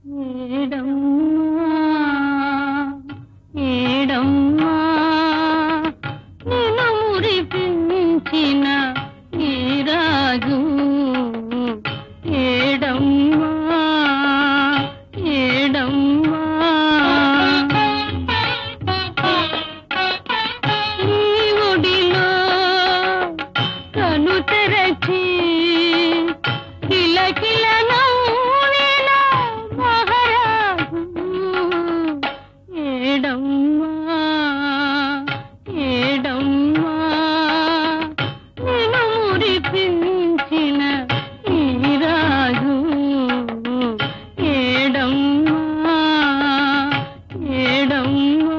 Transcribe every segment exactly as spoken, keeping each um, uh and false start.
ఏడమ్మా ఏడమ్మా నిన్ను మురిపించిన ఈ రాజు ఏడమ్మా ఏడమ్మా నీ ఒడిలో కను తెరచి కిలకిల నవ్విన మహారాజు ఏడమ్మా ఏడమ్మా నిన్ను మురిపించిన ఈ రాజు ఏడమ్మా ఏడమ్మా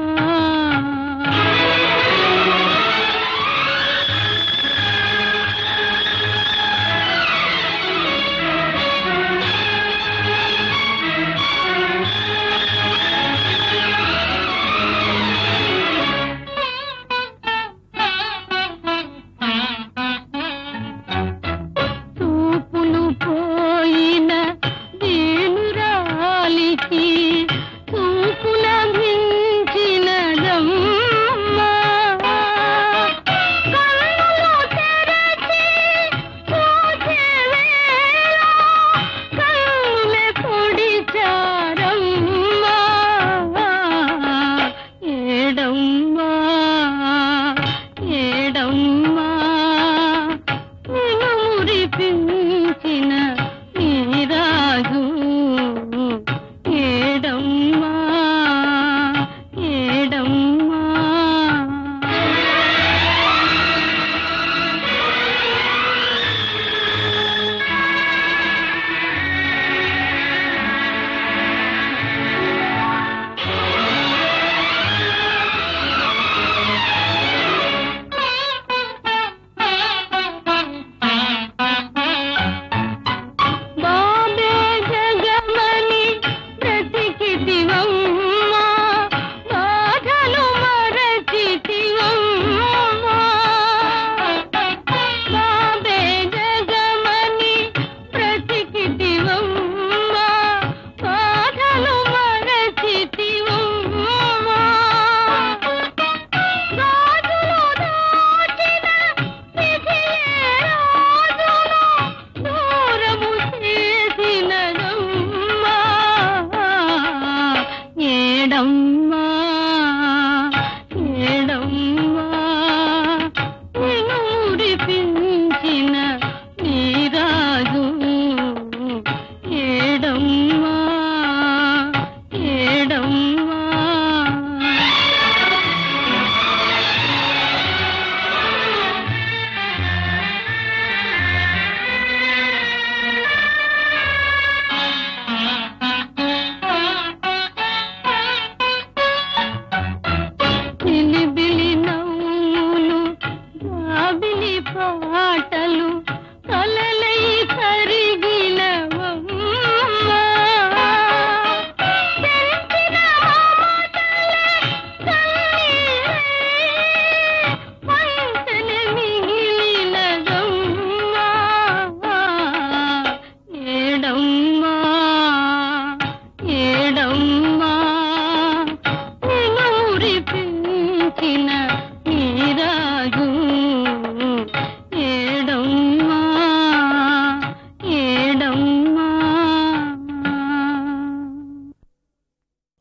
చూపులు పోయిన దీనురాలికి చూపుల మించినదమ్మా కన్నులు తెరచి చూసే వేళ కన్నులే పొడిచారమ్మా ఏడమ్మా ఏడమ్మా నిన్ను మురిపించిన ఈ రాజు ఏడమ్మా ఏడమ్మా బాబే జగమని బ్రతికితివమ్మా బాధలు మరచితివమ్మా బాబే జగమని బ్రతికితివమ్మా బాధలు మరచితివమ్మా రాజులు దాచిన విధియే రాజును దూరము చేసినదమ్మా ఏడమ్మా ఏడమ్మా నిన్ను మురిపించిన ఈ రాజు ఏడమ్మా ఏడమ్మా చిలిబిలి నవ్వులు జాబిలి పాటలు కలలై కరిగినవమ్మా పెంచిన మమతలే కన్నీరై పంచనే మిగిలినదమ్మా ఏడమ్మా ఏడమ్మా నిన్ను మురిపించిన